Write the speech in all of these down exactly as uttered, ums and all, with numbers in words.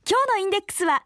今日のインデックスは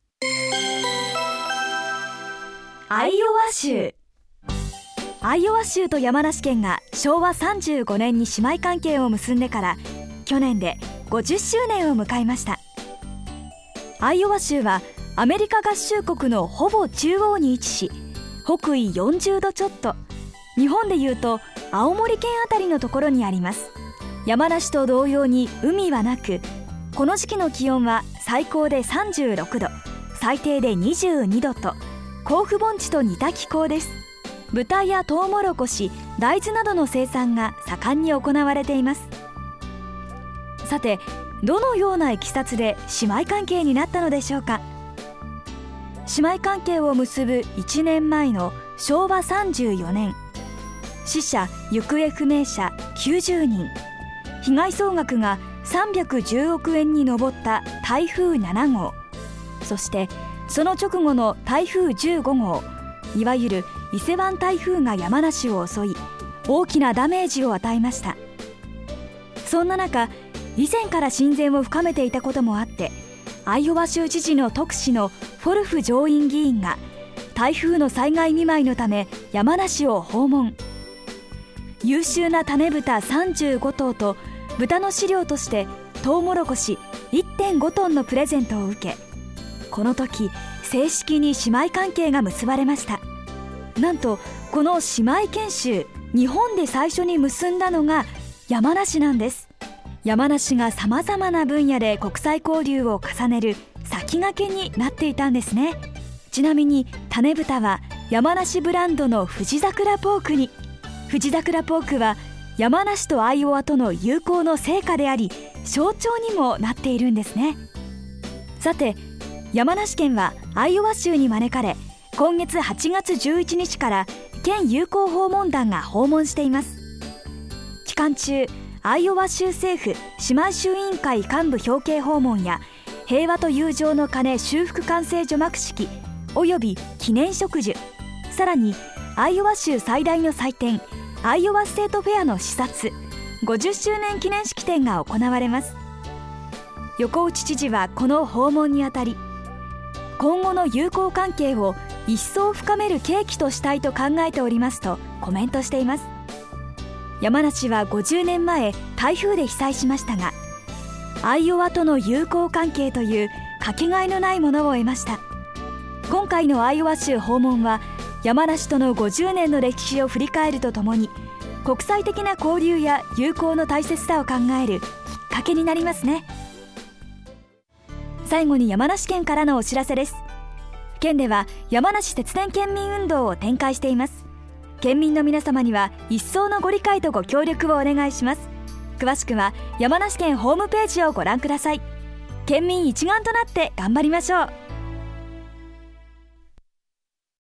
アイオワ州。アイオワ州と山梨県がしょうわさんじゅうごねんに姉妹関係を結んでから去年でごじゅっしゅうねんを迎えました。アイオワ州はアメリカ合衆国のほぼ中央に位置し、北緯よんじゅうどちょっと、日本でいうと青森県あたりのところにあります。山梨と同様に海はなく、この時期の気温は最高でさんじゅうろくど、最低でにじゅうにどと甲府盆地と似た気候です。豚やトウモロコシ、大豆などの生産が盛んに行われています。さて、どのような経緯で姉妹関係になったのでしょうか。姉妹関係を結ぶいちねんまえのしょうわさんじゅうよねん、死者・行方不明者きゅうじゅうにん、被害総額がさんびゃくじゅうおくえんに上った台風ななごう、そしてその直後の台風じゅうごごう、いわゆる伊勢湾台風が山梨を襲い、大きなダメージを与えました。そんな中、以前から親善を深めていたこともあって、アイオワ州知事の特使のフォルフ上院議員が台風の災害見舞いのため山梨を訪問。優秀な種豚さんじゅうごとうと豚の飼料としてトウモロコシ いってんごトンのプレゼントを受け、この時正式に姉妹関係が結ばれました。なんとこの姉妹研修、日本で最初に結んだのが山梨なんです。山梨がさまざまな分野で国際交流を重ねる先駆けになっていたんですね。ちなみに種豚は山梨ブランドの富士桜ポークに。富士桜ポークは山梨とアイオワとの友好の成果であり、象徴にもなっているんですね。さて、山梨県はアイオワ州に招かれ、今月はちがつじゅういちにちから県友好訪問団が訪問しています。期間中、アイオワ州政府姉妹州委員会幹部表敬訪問や平和と友情の鐘修復完成除幕式および記念植樹、さらにアイオワ州最大の祭典アイオワステートフェアの視察、ごじゅっしゅうねん記念式典が行われます。横内知事はこの訪問にあたり、今後の友好関係を一層深める契機としたいと考えておりますとコメントしています。山梨はごじゅうねんまえ台風で被災しましたが、アイオワとの友好関係というかけがえのないものを得ました。今回のアイオワ州訪問は山梨とのごじゅうねんの歴史を振り返るとともに、国際的な交流や友好の大切さを考えるきっかけになりますね。最後に山梨県からのお知らせです。県では山梨節電県民運動を展開しています。県民の皆様には一層のご理解とご協力をお願いします。詳しくは山梨県ホームページをご覧ください。県民一丸となって頑張りましょう。